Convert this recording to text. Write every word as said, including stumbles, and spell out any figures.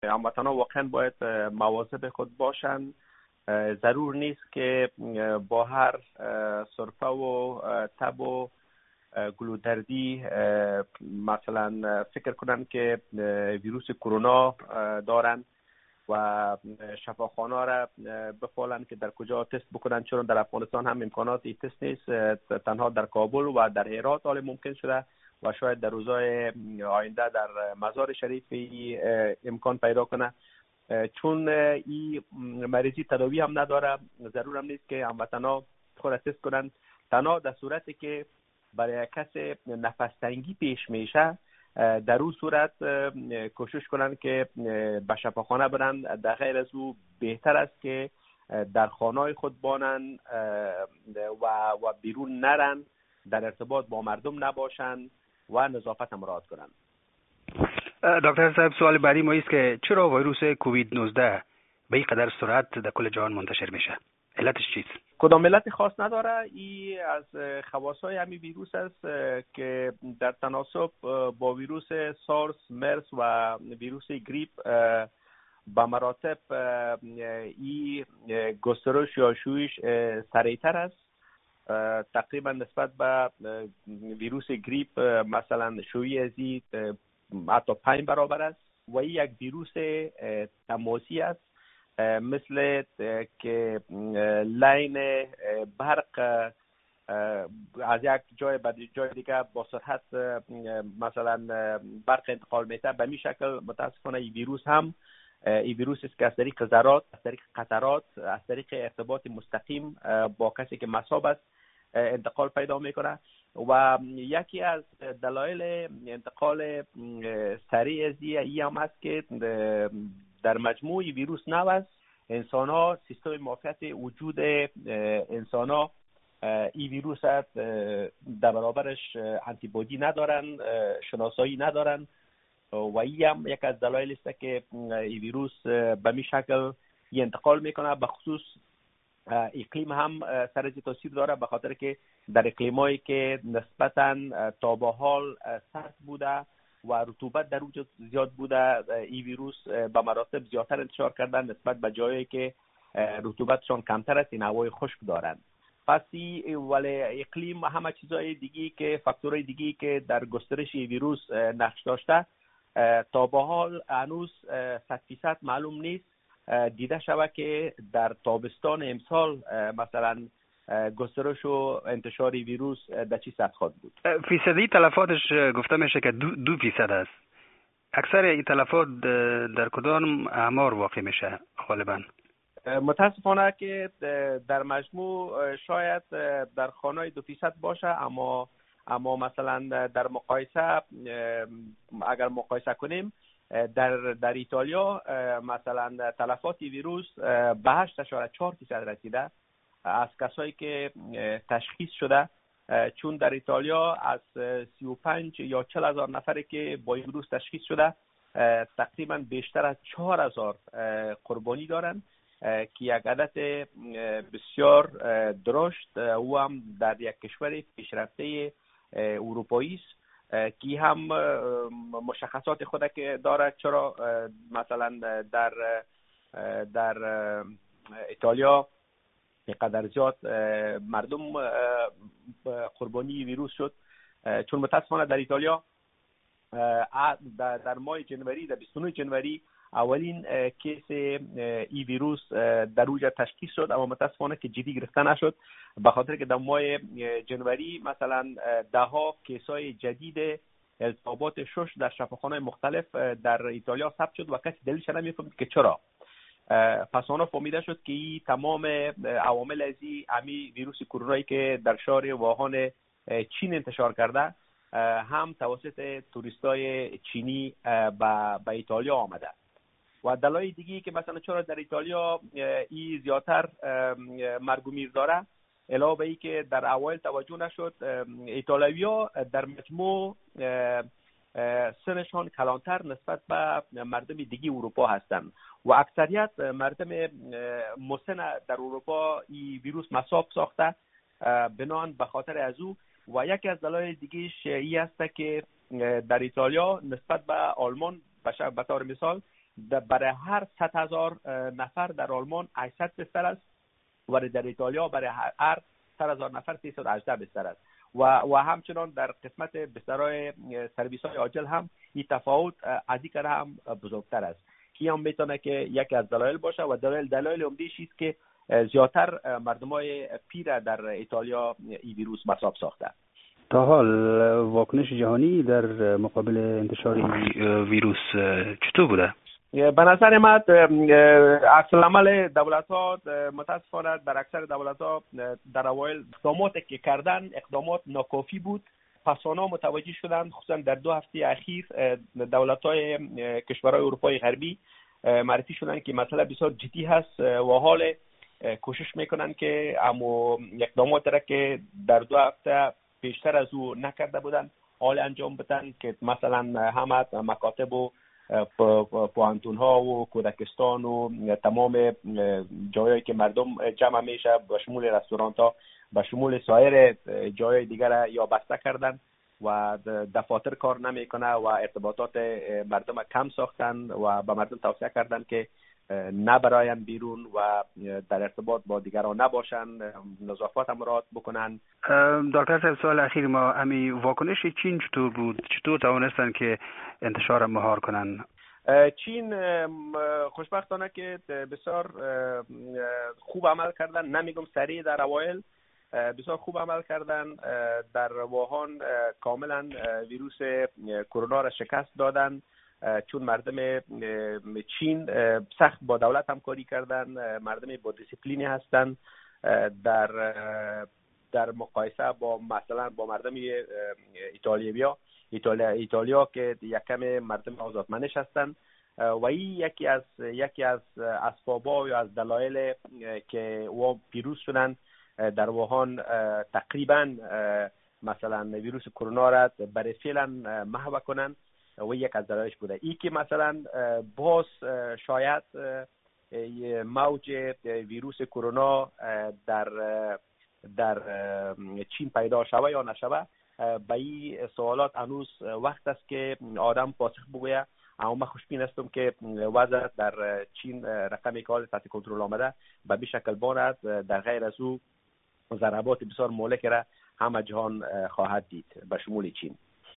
هموطنان واقعا باید مواظب خود باشند. ضرور نیست که با هر سرفه و تب و گلودردی مثلا فکر کنن که ویروس کرونا دارن و شفاخانه را بخوالن که در کجا تست بکنن، چون در افغانستان هم امکانات این تست نیست. تنها در کابل و در هرات حال ممکن شده و شاید در روزهای آینده در مزار شریف امکان پیدا کنه. چون این مریضی تداوی هم نداره، ضرور هم نیست که هموطنا خود تست کنن. تنها در صورتی که برای کسی نفس تنگی پیش میشه، در اون صورت کوشش کنن که به شفاخانه برن. در غیر از او بهتر است که در خانه خود بانن و و بیرون نرن، در ارتباط با مردم نباشن و نظافت هم رعایت کنن. دکتر صاحب، سوال بعدی ما است که چرا ویروس کووید نوزده به این قدر سرعت در کل جهان منتشر میشه؟ علتش چیست؟ کدام علت خاص نداره. این از خواصای همین ویروس است که در تناسب با ویروس سارس، مرس و ویروس گریپ به مراتب این گسترش یا شویش سریعتر است. تقریبا نسبت به ویروس گریپ مثلا شویی ازی حتی پنج برابر است و این یک ویروس تماسی است، مثل که لین برق از یک جای به جای دیگه با سرعت مثلا برق انتقال میته. به می شکل متاسفانه این ویروس هم این ویروس است که از طریق ذرات، از طریق قطرات، از طریق ارتباط مستقیم با کسی که مصاب است انتقال پیدا میکنه. و یکی از دلایل انتقال سریع از این هم است که در مجموع ویروس نو است. انسان ها سیستم معافیت وجود انسان ها این ویروس است در برابرش آنتی بادی ندارن، شناسایی ندارن و این هم یک از دلایل است که این ویروس به می شکل انتقال میکنه. به خصوص اقلیم هم سر از تاثیر داره، به خاطر که در اقلیمایی که نسبتاً تا به حال سرد بوده و رطوبت در اونجا زیاد بوده، این ویروس به مراتب زیادتر انتشار کردن نسبت به جایی که رطوبتشان کمتر است، این هوای خشک دارند. پس ولی اقلیم و همه چیزای دیگی که فاکتورهای دیگی که در گسترش ویروس نقش داشته تا به حال هنوز صد فیصد معلوم نیست. دیده شود که در تابستان امسال مثلا گسترش و انتشار ویروس در چی سطح خواهد بود؟ فیصدی تلفاتش گفته میشه که دو, دو فیصد است. اکثر این تلفات در کدام اعمار واقع میشه غالبا؟ متاسفانه که در مجموع شاید در خانه دو فیصد باشه، اما اما مثلا در مقایسه اگر مقایسه کنیم در در ایتالیا مثلا تلفات ویروس به هشت اشاره چهار فیصد رسیده از کسایی که تشخیص شده، چون در ایتالیا از سی و پنج یا چهل هزار نفری که با ویروس تشخیص شده تقریبا بیشتر از چهار هزار قربانی دارن که یک عدد بسیار درشت و هم در یک کشور پیشرفته اروپایی است که هم مشخصات خود که داره. چرا مثلا در در ایتالیا اینقدر زیاد مردم قربانی ویروس شد؟ چون متاسفانه در ایتالیا در ماه جنوری، در بیست و نه جنوری اولین کیس ای ویروس در اوجا تشخیص شد، اما متاسفانه که جدی گرفته نشد، به خاطر که در ماه جنوری مثلا ده ها کیسای جدید التهابات شش در شفاخانه مختلف در ایتالیا ثبت شد و کسی دلیلش نمیفهمید که چرا. پس آنها فهمیده شد که این تمام عوامل از این همی ویروس کرونایی که در شهر ووهان چین انتشار کرده هم توسط توریستای چینی به ایتالیا آمده. و دلایل دیگی که مثلا چرا در ایتالیا این زیادتر مرگ و میر داره، علاوه بر این که در اوایل توجه نشد، ایتالیایی‌ها در مجموع سنشان کلانتر نسبت به مردم دیگی اروپا هستند و اکثریت مردم مسن در اروپا این ویروس مصاب ساخته بنان به خاطر از او. و یکی از دلایل دیگه‌اش این است که در ایتالیا نسبت به آلمان به طور مثال برای هر صد هزار نفر در آلمان هشتصد بستر است و در ایتالیا برای هر صد هزار نفر سیصد و هجده بستر است و و همچنان در قسمت بسترهای سرویس های عاجل هم این تفاوت از این هم بزرگتر است. که هم میتونه که یکی از دلایل باشه و دلایل دلایل عمده‌اش است که زیادتر مردمای پیر در ایتالیا این ویروس مصاب ساخته. تا حال واکنش جهانی در مقابل انتشار این ویروس چطور بوده؟ به نظر من عکس العمل دولت‌ها متاسفانه در اکثر دولت‌ها در اوایل اقداماتی که کردن اقدامات ناکافی بود. پسانا متوجه شدند، خصوصا در دو هفته اخیر دولت‌های کشورهای اروپای غربی معرفی شدند که مسئله بسیار جدی هست و حال کوشش میکنن که اما اقدامات را که در دو هفته پیشتر از او نکرده بودن حال انجام بدن که مثلا همه مکاتب و پوانتون ها و کودکستان و تمام جایی که مردم جمع میشه به شمول رستوران ها به شمول سایر جای دیگر یا بسته کردن و دفاتر کار نمیکنه و ارتباطات مردم کم ساختن و به مردم توصیه کردن که نبراین بیرون و در ارتباط با دیگران نباشن، نظافت هم مراعات بکنن. دکتر صاحب سوال اخیر ما، امی واکنش چین چطور بود؟ چطور توانستن که انتشار مهار کنن؟ چین خوشبختانه که بسیار خوب عمل کردن، نمیگم سریع در اوایل، بسیار خوب عمل کردن. در ووهان کاملا ویروس کرونا را شکست دادن چون مردم چین سخت با دولت همکاری کردن، مردم با دیسیپلینی هستن در در مقایسه با مثلا با مردم ایتالیا ایتالیا ایتالیا که یکم مردم آزادمنش هستن و این یکی از یکی از اسبابا یا از دلایل که و پیروز شدن در ووهان تقریبا مثلا ویروس کرونا را برای فعلا محو کنن و یک از دلایلش بوده. ای که مثلا باز شاید موج ویروس کرونا در در چین پیدا شوه یا نشوه، به این سوالات هنوز وقت است که آدم پاسخ بگوید. اما من خوشبین هستم که وضع در چین رقمی که تحت کنترل آمده به بی شکل بارد. در غیر از او ضربات بسیار مهلک را همه جهان خواهد دید به شمول چین.